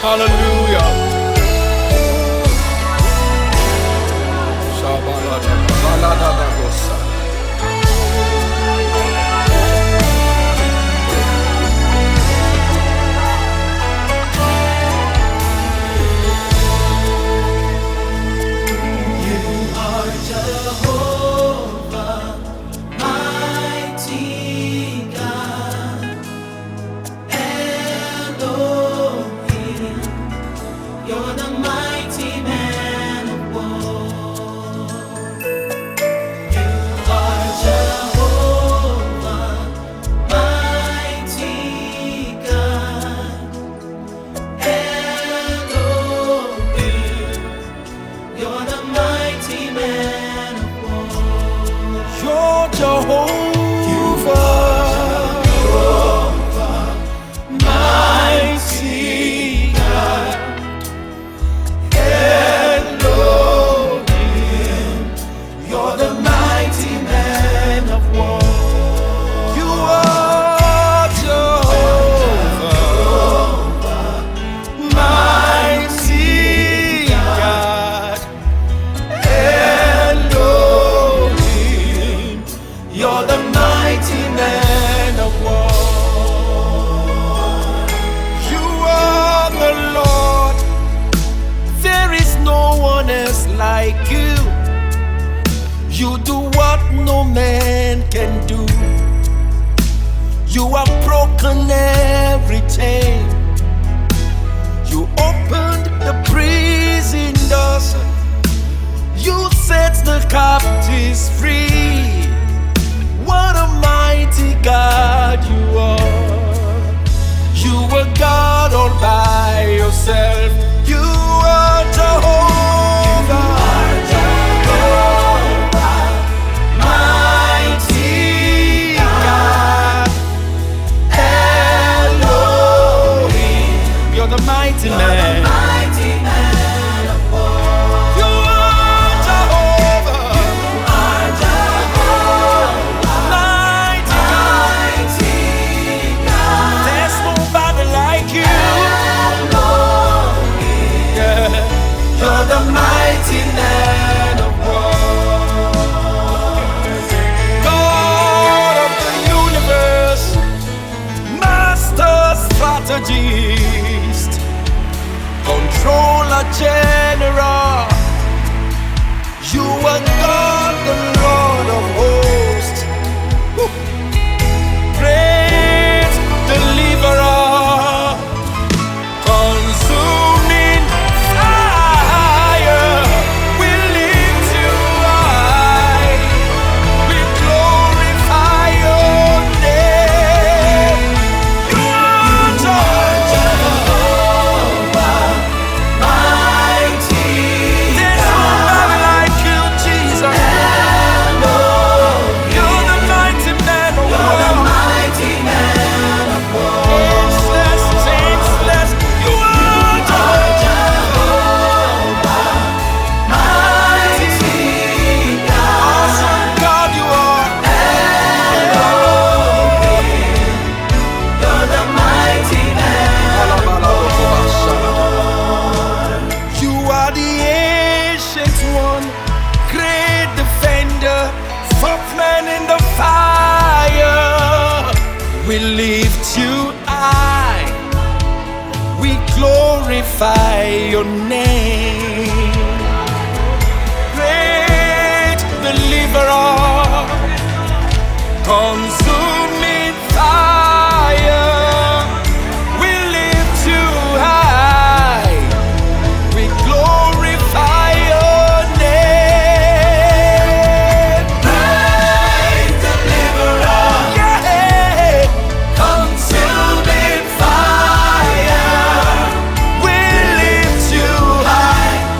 Hallelujah. You're the mighty man of war. You are Jehovah, mighty God. Elohim, you're the mighty man of war. You're Jehovah. You're the mighty man of war. You are the Lord. There is no one else like you. You do what no man can do. You have broken every chain. You opened the prison doors. You set the captives free. What a mighty God you are. You are God all by yourself. You are Jehovah. You are Jehovah, mighty God. Elohim, You're the mighty you're man. the mighty man of war. You are Jehovah. You are Jehovah, Mighty God. mighty God. There's nobody like you. Elohim, Yeah. you're the mighty man of war. God of the universe, master strategist, controller general. You are God, the Lord of hosts. Woo. Great deliverer, consuming fire. We lift you high. We glorify your name. You are Jehovah, mighty There's nobody like you, Jesus. Elohim, You're the mighty man of you're the war. mighty man of war. Ageless, changeless. You are Jehovah, mighty awesome God. God. You are. Elohim, you're the mighty man of war. You are the ancient one, great defender, fourth man in the fire. We lift you high. We glorify your name. Great deliverer, consuming fire. We lift you high. We glorify your name. Great deliverer, Yeah. consuming fire. We lift you high.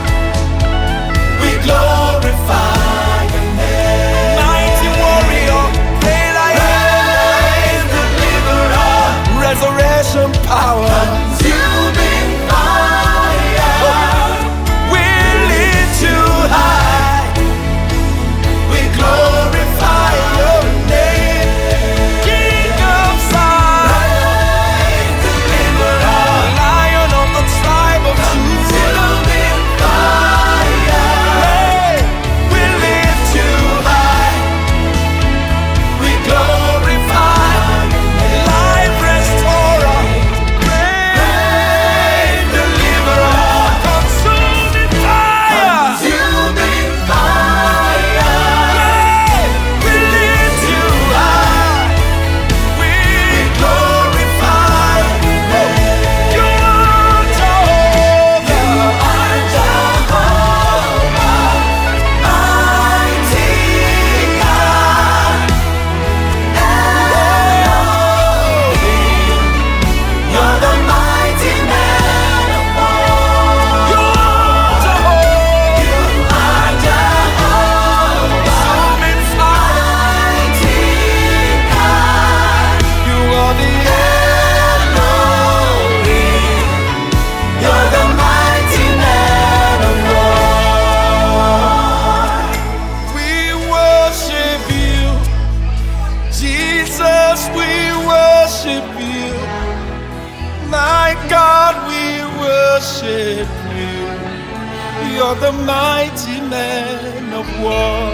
You're the mighty man of war.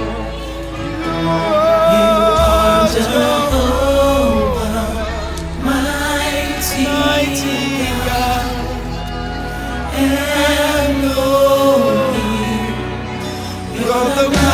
You are Jehovah, mighty God. Elohim. You're the